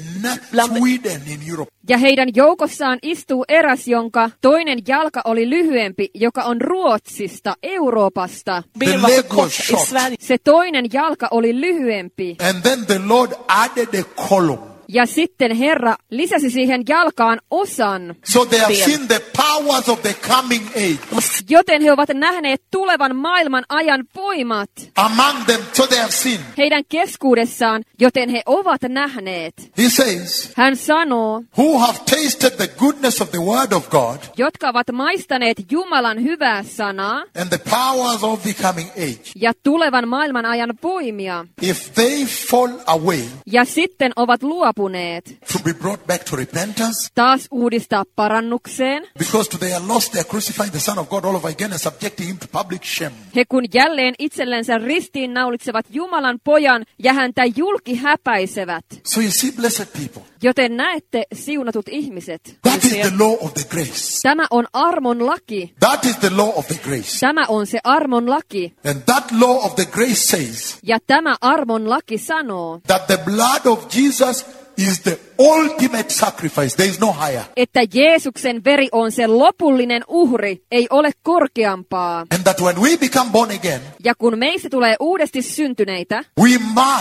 [SPEAKER 1] in Europe.
[SPEAKER 2] Ja heidän joukossaan istuu eräs, jonka toinen jalka oli lyhyempi, joka on Ruotsista, Euroopasta.
[SPEAKER 1] The leg was shot.
[SPEAKER 2] Se toinen jalka oli lyhyempi.
[SPEAKER 1] And then the Lord added a column.
[SPEAKER 2] Ja sitten Herra lisäsi siihen jalkaan osan.
[SPEAKER 1] So they have seen the powers of the coming age.
[SPEAKER 2] Joten he ovat nähneet tulevan maailman ajan voimat
[SPEAKER 1] Among them, so they have seen.
[SPEAKER 2] heidän keskuudessaan, joten he ovat nähneet.
[SPEAKER 1] He says,
[SPEAKER 2] Hän sanoo,
[SPEAKER 1] who have tasted the goodness of the word of God
[SPEAKER 2] jotka ovat maistaneet Jumalan hyvää sanaa
[SPEAKER 1] and the powers of the coming age.
[SPEAKER 2] ja tulevan maailman ajan voimia,
[SPEAKER 1] If they fall away,
[SPEAKER 2] ja sitten ovat luopuneet
[SPEAKER 1] to be brought back to repentance,
[SPEAKER 2] taas uudistaa parannukseen,
[SPEAKER 1] because to their loss they are crucifying the Son of God all over again and subjecting him to public shame.
[SPEAKER 2] he kun jälleen itsellensä ristiin naulitsevat Jumalan pojan ja häntä julki häpäisevät.
[SPEAKER 1] So you see, blessed people,
[SPEAKER 2] Joten näette, siunatut ihmiset,
[SPEAKER 1] that is the law of the grace.
[SPEAKER 2] tämä on armon laki.
[SPEAKER 1] That is the law of the grace.
[SPEAKER 2] Tämä on se armon laki.
[SPEAKER 1] And that law of the grace says
[SPEAKER 2] Ja tämä armon laki sanoo,
[SPEAKER 1] that the blood of Jesus is the ultimate sacrifice. There is no higher.
[SPEAKER 2] että Jeesuksen veri on se lopullinen uhri, ei ole korkeampaa.
[SPEAKER 1] And that when we become born again,
[SPEAKER 2] Ja kun meistä tulee uudesti syntyneitä,
[SPEAKER 1] we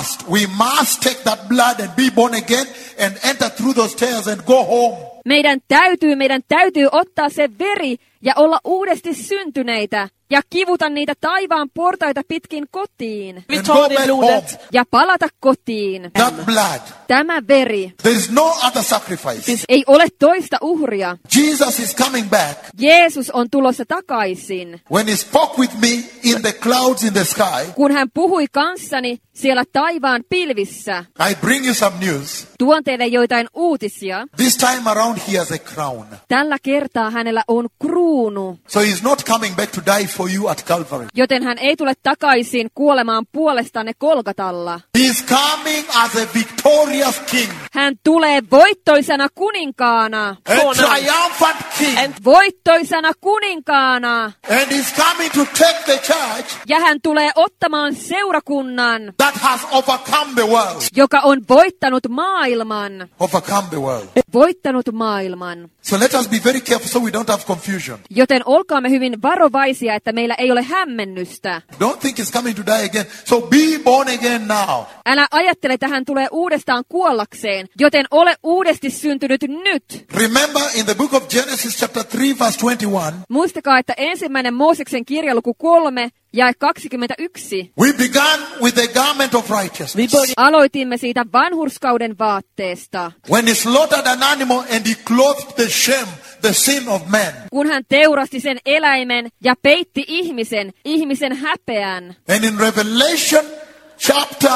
[SPEAKER 1] must take that blood and be born again and enter through those stairs and go home.
[SPEAKER 2] meidän täytyy ottaa se veri ja olla uudesti syntyneitä ja kivuta niitä taivaan portaita pitkin kotiin
[SPEAKER 3] Vi
[SPEAKER 1] And
[SPEAKER 3] tar
[SPEAKER 1] go
[SPEAKER 3] det
[SPEAKER 1] back
[SPEAKER 3] blodet.
[SPEAKER 1] home.
[SPEAKER 2] ja palata kotiin.
[SPEAKER 1] That blood.
[SPEAKER 2] Tämä veri,
[SPEAKER 1] There is no other sacrifice.
[SPEAKER 2] ei ole toista uhria.
[SPEAKER 1] Jesus is coming back.
[SPEAKER 2] Jeesus on tulossa takaisin.
[SPEAKER 1] When he spoke with me in the clouds in the sky,
[SPEAKER 2] Kun hän puhui kanssani siellä taivaan pilvissä,
[SPEAKER 1] I bring you some news.
[SPEAKER 2] tuon teille joitain uutisia.
[SPEAKER 1] This time around he has a crown.
[SPEAKER 2] Tällä kertaa hänellä on kruunu,
[SPEAKER 1] So he's not coming back to die for you at Calvary.
[SPEAKER 2] joten hän ei tule takaisin kuolemaan puolestanne Kolgatalla.
[SPEAKER 1] He's coming as a victorious king.
[SPEAKER 2] Hän tulee voittoisena kuninkaana.
[SPEAKER 1] A
[SPEAKER 3] Konung.
[SPEAKER 1] triumphant king.
[SPEAKER 2] Voittoisena kuninkaana.
[SPEAKER 1] And he's coming to take the church
[SPEAKER 2] Ja hän tulee ottamaan seurakunnan,
[SPEAKER 1] that has overcome the world.
[SPEAKER 2] joka on voittanut maailman.
[SPEAKER 1] Overcome the world.
[SPEAKER 2] Voittanut maailman.
[SPEAKER 1] So let us be very careful so we don't have confusion.
[SPEAKER 2] Joten olkaamme hyvin varovaisia, että meillä ei ole hämmennystä.
[SPEAKER 1] Don't think he's coming to die again. So be born again now.
[SPEAKER 2] Älä ajattele, että hän tulee uudestaan kuollakseen, joten ole uudesti syntynyt nyt.
[SPEAKER 1] Remember in the book of Genesis chapter 3 verse 21,
[SPEAKER 2] Muistakaa, että ensimmäinen Mooseksen kirja luku 3 jae 21.
[SPEAKER 1] we began with the garment of righteousness.
[SPEAKER 3] Vi börjar
[SPEAKER 2] Aloitimme siitä vanhurskauden vaatteesta,
[SPEAKER 1] When he slaughtered an animal and he clothed the shame, the sin of man.
[SPEAKER 2] kun hän teurasti sen eläimen ja peitti ihmisen häpeän.
[SPEAKER 1] And in Revelation chapter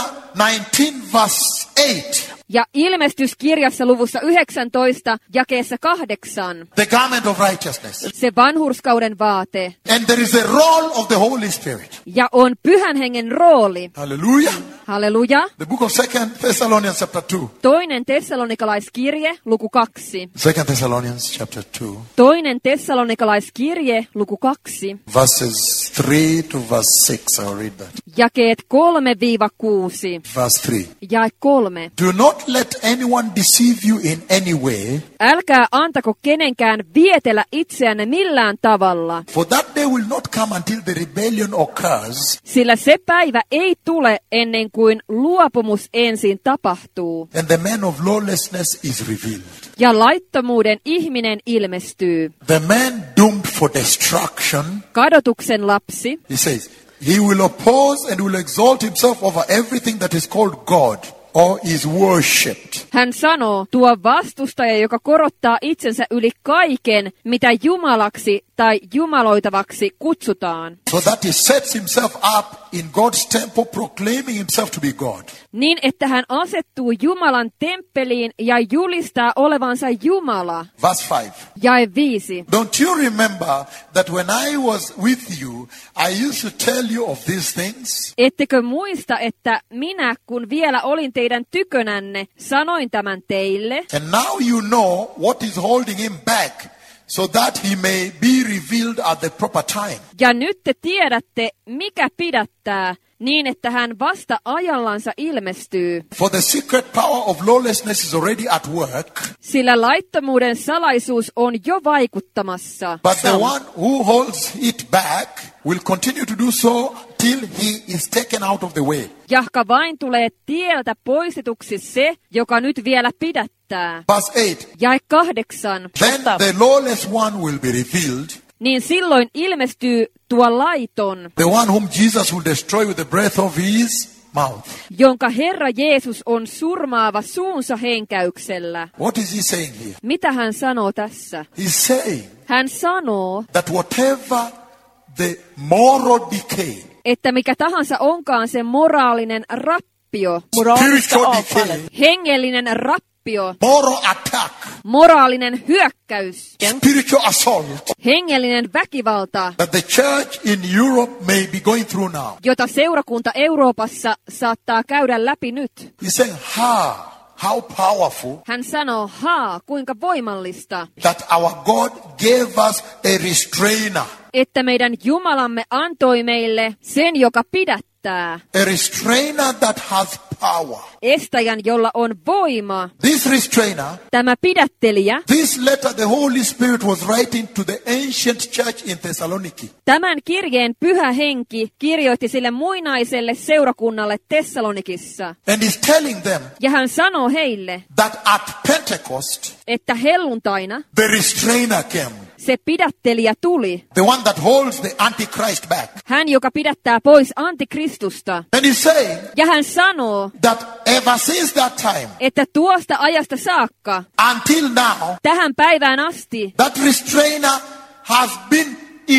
[SPEAKER 1] 19 verse 8,
[SPEAKER 2] Ja ilmestyskirjassa luvussa 19 jakeessa 8,
[SPEAKER 1] the garment of righteousness.
[SPEAKER 2] se vanhurskauden vaate.
[SPEAKER 1] And there is a role of the Holy Spirit.
[SPEAKER 2] Ja on pyhän hengen rooli.
[SPEAKER 1] Hallelujah.
[SPEAKER 2] Halleluja.
[SPEAKER 1] The book of 2 Thessalonians chapter 2.
[SPEAKER 2] Toinen tessalonikalaiskirje, luku 2.
[SPEAKER 1] 2 Thessalonians chapter 2.
[SPEAKER 2] Toinen tessalonikalaiskirje, luku 2.
[SPEAKER 1] Verses 3 to verse 6. I'll read that.
[SPEAKER 2] Jakeet 3-6.
[SPEAKER 1] Verse 3.
[SPEAKER 2] Jae 3.
[SPEAKER 1] Do not let anyone deceive you in any way,
[SPEAKER 2] Älkää antako kenenkään vietellä itseänne millään tavalla,
[SPEAKER 1] for that day will not come until the rebellion occurs
[SPEAKER 2] sillä se päivä ei tule ennen kuin luopumus ensin tapahtuu
[SPEAKER 1] and the man of lawlessness is revealed.
[SPEAKER 2] ja laittomuuden ihminen ilmestyy.
[SPEAKER 1] The man doomed for destruction,
[SPEAKER 2] Kadotuksen lapsi,
[SPEAKER 1] he says, he will oppose and will exalt himself over everything that is called God or is worshipped.
[SPEAKER 2] Hän sanoo, tuo vastustaja, joka korottaa itsensä yli kaiken, mitä jumalaksi tai jumaloitavaksi kutsutaan.
[SPEAKER 1] So that he sets himself up in God's temple, proclaiming himself to be God.
[SPEAKER 2] Niin, että hän asettuu Jumalan temppeliin ja julistaa olevansa Jumala.
[SPEAKER 1] Verse 5.
[SPEAKER 2] Jae 5.
[SPEAKER 1] Don't you remember that when I was with you, I used to tell you of these things?
[SPEAKER 2] Ettekö muista, että minä, kun vielä olin teidän tykönänne, sanoin tämän teille?
[SPEAKER 1] And now you know what is holding him back, so that he may be revealed at the proper time.
[SPEAKER 2] Ja nyt te tiedätte, mikä pidättää, niin että hän vasta ajallansa ilmestyy.
[SPEAKER 1] For the secret power of lawlessness is already at work,
[SPEAKER 2] Sillä laittomuuden salaisuus on jo vaikuttamassa.
[SPEAKER 1] but the one who holds it back will continue to do so till he is taken out of the way.
[SPEAKER 2] Jahka vain tulee tieltä poistetuksi se, joka nyt vielä pidättää.
[SPEAKER 1] Verse 8.
[SPEAKER 2] Jae 8.
[SPEAKER 1] Then the lawless one will be revealed,
[SPEAKER 2] Niin silloin ilmestyy tuo laiton,
[SPEAKER 1] the one whom Jesus will destroy with the breath of his mouth.
[SPEAKER 2] jonka Herra Jeesus on surmaava suunsa henkäyksellä.
[SPEAKER 1] What is he saying here?
[SPEAKER 2] Mitä hän sanoo tässä?
[SPEAKER 1] He's saying
[SPEAKER 2] Hän sanoo,
[SPEAKER 1] that whatever the moral decay,
[SPEAKER 2] että mikä tahansa onkaan se moraalinen rappio,
[SPEAKER 1] spiritual decay,
[SPEAKER 2] hengellinen rappio,
[SPEAKER 1] moral attack,
[SPEAKER 2] moraalinen hyökkäys,
[SPEAKER 1] spiritual assault
[SPEAKER 2] hengellinen väkivalta,
[SPEAKER 1] that the church in Europe may be going through now.
[SPEAKER 2] jota seurakunta Euroopassa saattaa käydä läpi nyt.
[SPEAKER 1] He's saying, how powerful
[SPEAKER 2] Hän sanoo, kuinka voimallista,
[SPEAKER 1] that our God gave us a restrainer.
[SPEAKER 2] että meidän Jumalamme antoi meille sen, joka pidättää,
[SPEAKER 1] A restrainer that has power.
[SPEAKER 2] estäjän, jolla on voima.
[SPEAKER 1] This restrainer,
[SPEAKER 2] Tämä pidättelijä,
[SPEAKER 1] this letter the Holy Spirit was writing to the ancient church in Thessaloniki.
[SPEAKER 2] tämän kirjeen Pyhä Henki kirjoitti sille muinaiselle seurakunnalle Tessalonikissa.
[SPEAKER 1] And he's telling them
[SPEAKER 2] Ja hän sanoo heille,
[SPEAKER 1] that at Pentecost,
[SPEAKER 2] että helluntaina
[SPEAKER 1] the restrainer came.
[SPEAKER 2] se pidättelijä tuli.
[SPEAKER 1] The one that holds the Antichrist back.
[SPEAKER 2] Hän, joka pidättää pois Antikristusta.
[SPEAKER 1] And he's saying
[SPEAKER 2] Ja hän sanoo,
[SPEAKER 1] that ever since that time,
[SPEAKER 2] että tuosta ajasta saakka,
[SPEAKER 1] until now,
[SPEAKER 2] tähän päivään asti,
[SPEAKER 1] that restrainer has been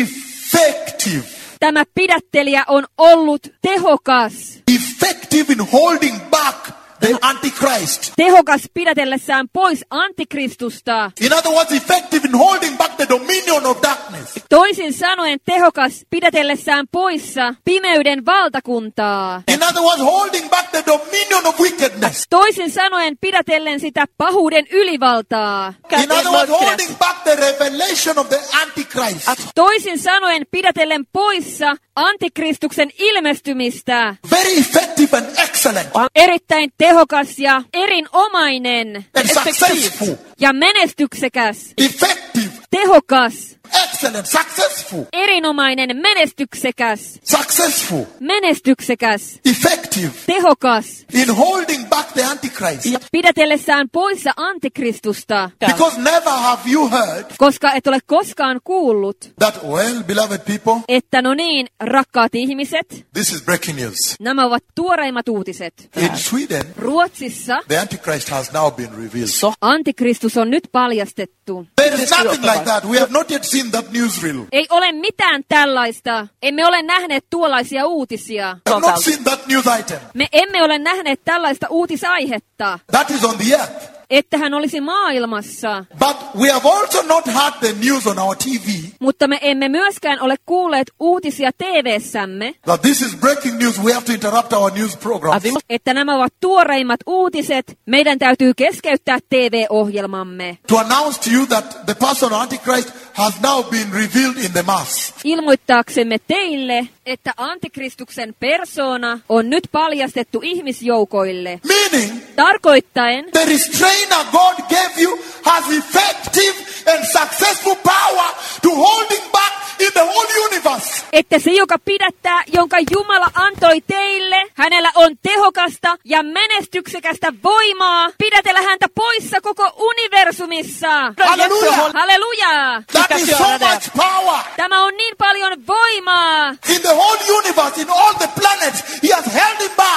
[SPEAKER 1] effective.
[SPEAKER 2] tämä pidättelijä on ollut tehokas.
[SPEAKER 1] Effective in holding back the Antichrist.
[SPEAKER 2] Tehokas pidätellessään pois Antikristusta.
[SPEAKER 1] In other words, effective in holding back the dominion of darkness.
[SPEAKER 2] Toisin sanoen tehokas pidätellessään poissa pimeyden valtakuntaa.
[SPEAKER 1] In other words, holding back the dominion of wickedness.
[SPEAKER 2] Toisin sanoen pidätellen sitä pahuuden ylivaltaa.
[SPEAKER 1] In other words, holding back the revelation of the Antichrist.
[SPEAKER 2] Toisin sanoen pidätellen poissa Antikristuksen ilmestymistä.
[SPEAKER 1] Very effective and excellent
[SPEAKER 2] Erittäin tehokas ja erinomainen
[SPEAKER 1] and successful.
[SPEAKER 2] ja menestyksekäs.
[SPEAKER 1] Effective,
[SPEAKER 2] Tehokas,
[SPEAKER 1] excellent, successful,
[SPEAKER 2] erinomainen, menestyksekäs,
[SPEAKER 1] successful,
[SPEAKER 2] menestyksekäs,
[SPEAKER 1] effective
[SPEAKER 2] tehokas,
[SPEAKER 1] in holding back the Antichrist.
[SPEAKER 2] pidätellessään poissa Antikristusta.
[SPEAKER 1] Because never have you heard
[SPEAKER 2] Koska et ole koskaan kuullut,
[SPEAKER 1] that, well, beloved people,
[SPEAKER 2] että no niin, rakkaat ihmiset,
[SPEAKER 1] this is breaking news.
[SPEAKER 2] nämä ovat tuoreimmat uutiset.
[SPEAKER 1] In Sweden,
[SPEAKER 2] Ruotsissa
[SPEAKER 1] the Antichrist has now been revealed.
[SPEAKER 2] Antikristus on nyt paljastettu.
[SPEAKER 1] There is nothing like that. We have not yet seen that newsreel.
[SPEAKER 2] Ei ole mitään tällaista. Emme ole nähneet tuollaisia uutisia.
[SPEAKER 1] I have not seen that news item.
[SPEAKER 2] Me emme ole nähneet tällaista uutisaihetta,
[SPEAKER 1] That is on the earth.
[SPEAKER 2] että hän olisi maailmassa.
[SPEAKER 1] But we have also not heard the news on our TV
[SPEAKER 2] Mutta me emme myöskään ole kuulleet uutisia TV-sämme,
[SPEAKER 1] that this is breaking news. We have to interrupt our news program.
[SPEAKER 2] että nämä ovat tuoreimmat uutiset. Meidän täytyy keskeyttää TV-ohjelmamme.
[SPEAKER 1] To announce to you that the person of Antichrist has now been revealed in the mass.
[SPEAKER 2] Ilmoittaaksemme teille, että Antikristuksen persoona on nyt paljastettu ihmisjoukoille.
[SPEAKER 1] Meaning,
[SPEAKER 2] Tarkoittaen,
[SPEAKER 1] the restrainer God gave you has effective and successful power to holding back in the whole universe.
[SPEAKER 2] että se, joka pidättää, jonka Jumala antoi teille, hänellä on tehokasta ja menestyksekästä voimaa pidätellä häntä poissa koko universumissa.
[SPEAKER 1] Hallelujah.
[SPEAKER 2] Halleluja!
[SPEAKER 1] That is so much power.
[SPEAKER 2] Tämä on niin paljon voimaa,
[SPEAKER 1] In the whole universe, in all the planets, he has held him back.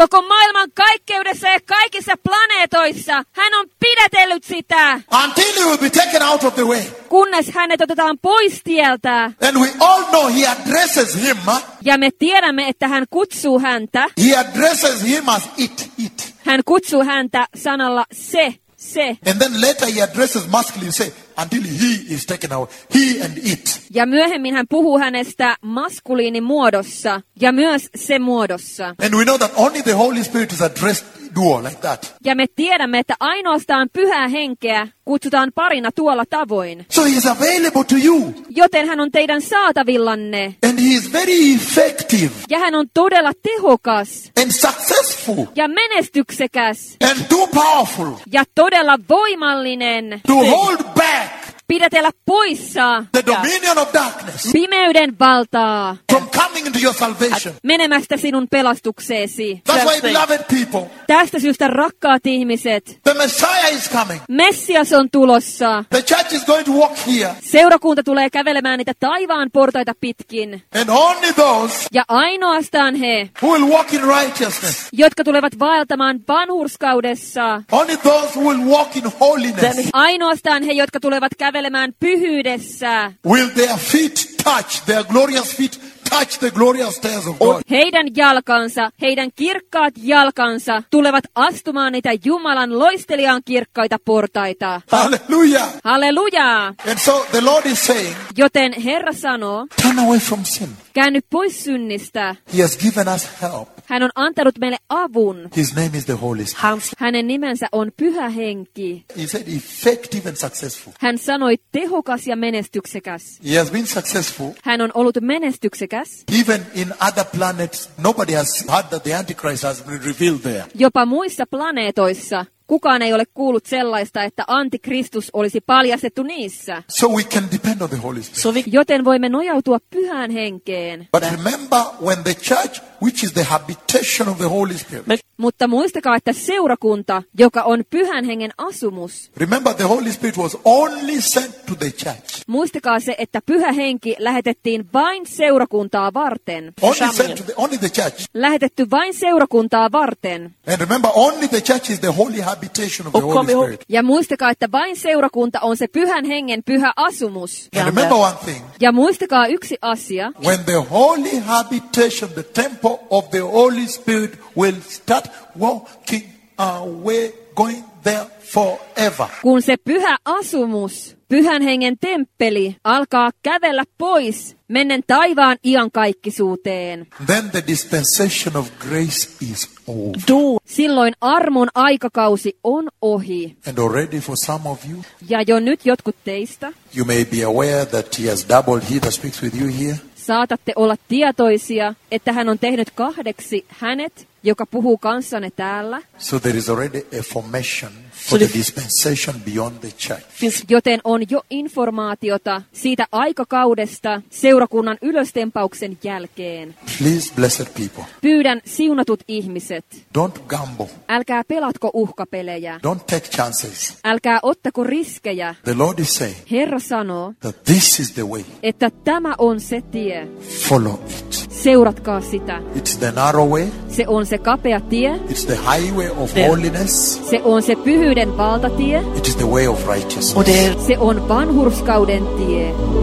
[SPEAKER 2] Koko maailman kaikkeudessa ja kaikissa planeetoissa hän on pidätellyt sitä,
[SPEAKER 1] until he will be taken out of the way.
[SPEAKER 2] kunnes hänet otetaan pois tieltä.
[SPEAKER 1] And we all know he addresses him.
[SPEAKER 2] Ja me tiedämme, että hän kutsuu häntä.
[SPEAKER 1] He addresses him as it.
[SPEAKER 2] Hän kutsuu häntä sanalla se.
[SPEAKER 1] And then later he addresses masculine, say, until he is taken out. He and it.
[SPEAKER 2] Ja myöhemmin hän puhuu hänestä maskuliinimuodossa ja myös se muodossa.
[SPEAKER 1] And we know that only the Holy Spirit is addressed duo like that.
[SPEAKER 2] Ja me tiedämme, että ainoastaan pyhää henkeä kutsutaan parina tuolla tavoin.
[SPEAKER 1] So he is available to you.
[SPEAKER 2] Joten hän on teidän saatavillanne.
[SPEAKER 1] And he is very effective
[SPEAKER 2] Ja hän on todella tehokas
[SPEAKER 1] and successful
[SPEAKER 2] ja menestyksekäs
[SPEAKER 1] and too powerful
[SPEAKER 2] ja todella voimallinen
[SPEAKER 1] to hold back
[SPEAKER 2] pidätellä poissa
[SPEAKER 1] the dominion of darkness
[SPEAKER 2] pimeyden valtaa
[SPEAKER 1] from coming into your salvation.
[SPEAKER 2] menemästä sinun pelastukseesi.
[SPEAKER 1] That's why, beloved people,
[SPEAKER 2] Tästä syystä, rakkaat ihmiset,
[SPEAKER 1] the Messiah is coming.
[SPEAKER 2] Messias on tulossa.
[SPEAKER 1] The church is going to walk here.
[SPEAKER 2] Seurakunta tulee kävelemään niitä taivaan portaita pitkin.
[SPEAKER 1] And only those
[SPEAKER 2] Ja ainoastaan he,
[SPEAKER 1] who will walk in righteousness,
[SPEAKER 2] jotka tulevat vaeltamaan vanhurskaudessa.
[SPEAKER 1] only those who will walk in holiness,
[SPEAKER 2] Ainoastaan he, jotka tulevat kävelemään pyhyydessä.
[SPEAKER 1] will their feet touch, their glorious feet touch the glorious stairs of God.
[SPEAKER 2] Heidän jalkansa, heidän kirkkaat jalkansa tulevat astumaan niitä Jumalan loisteliaan kirkkaita portaita.
[SPEAKER 1] Hallelujah.
[SPEAKER 2] Halleluja!
[SPEAKER 1] And so the Lord is saying,
[SPEAKER 2] Joten Herra sanoo,
[SPEAKER 1] turn away from sin.
[SPEAKER 2] käänny pois synnistä.
[SPEAKER 1] He has given us help.
[SPEAKER 2] Hän on antanut meille avun.
[SPEAKER 1] His name is the Holy Spirit.
[SPEAKER 2] Hänen nimensä on Pyhä Henki.
[SPEAKER 1] He said effective and successful.
[SPEAKER 2] Hän sanoi tehokas ja menestyksekäs.
[SPEAKER 1] He has been successful.
[SPEAKER 2] Hän on ollut menestyksekäs.
[SPEAKER 1] Even in other planets, nobody has heard that the Antichrist has been revealed there.
[SPEAKER 2] Jopa muissa planeetoissa kukaan ei ole kuullut sellaista, että antikristus olisi paljastettu niissä.
[SPEAKER 1] So we can depend on the Holy Spirit.
[SPEAKER 2] Joten voimme nojautua Pyhään Henkeen.
[SPEAKER 1] But remember, when the church, which is the habitation of the Holy Spirit,
[SPEAKER 2] Mutta muistakaa, että seurakunta, joka on Pyhän Hengen asumus,
[SPEAKER 1] remember the Holy Spirit was only sent to the church.
[SPEAKER 2] muistakaa se, että Pyhä Henki lähetettiin vain seurakuntaa varten.
[SPEAKER 1] Only the church.
[SPEAKER 2] Lähetetty vain seurakuntaa varten.
[SPEAKER 1] And remember, only the church is the holy habitation of the Holy Spirit.
[SPEAKER 2] Ja muistakaa, että vain seurakunta on se Pyhän Hengen pyhä asumus.
[SPEAKER 1] And remember one thing.
[SPEAKER 2] Ja muistakaa yksi asia.
[SPEAKER 1] When the holy habitation, the temple of the Holy Spirit will start walking away, going there forever.
[SPEAKER 2] Kun se pyhä asumus, Pyhän Hengen temppeli, alkaa kävellä pois, mennen taivaan iankaikkisuuteen.
[SPEAKER 1] Then the dispensation of grace is over.
[SPEAKER 2] Silloin armon aikakausi on ohi.
[SPEAKER 1] And already for some of you,
[SPEAKER 2] Ja jo nyt jotkut teistä
[SPEAKER 1] you may be aware that he has doubled he that speaks with you here.
[SPEAKER 2] saatatte olla tietoisia, että hän on tehnyt kahdeksi hänet, joka puhuu kanssanne täällä.
[SPEAKER 1] So there is already a formation for the dispensation beyond the church.
[SPEAKER 2] Joten on jo informaatiota siitä aikakaudesta seurakunnan ylöstempauksen jälkeen.
[SPEAKER 1] Please, blessed people,
[SPEAKER 2] Pyydän siunatut ihmiset,
[SPEAKER 1] don't gamble.
[SPEAKER 2] älkää pelatko uhkapelejä,
[SPEAKER 1] Don't take chances.
[SPEAKER 2] älkää ottako riskejä.
[SPEAKER 1] The Lord is saying
[SPEAKER 2] Herra sanoo,
[SPEAKER 1] that this is the way.
[SPEAKER 2] että tämä on se tie.
[SPEAKER 1] Follow it.
[SPEAKER 2] Seuratkaa sitä.
[SPEAKER 1] It's the narrow way.
[SPEAKER 2] Se on se kapea tie.
[SPEAKER 1] It's the highway of holiness.
[SPEAKER 2] Se on se pyhyyden valtatie.
[SPEAKER 1] It is the way of righteousness.
[SPEAKER 2] Se on vanhurskauden tie.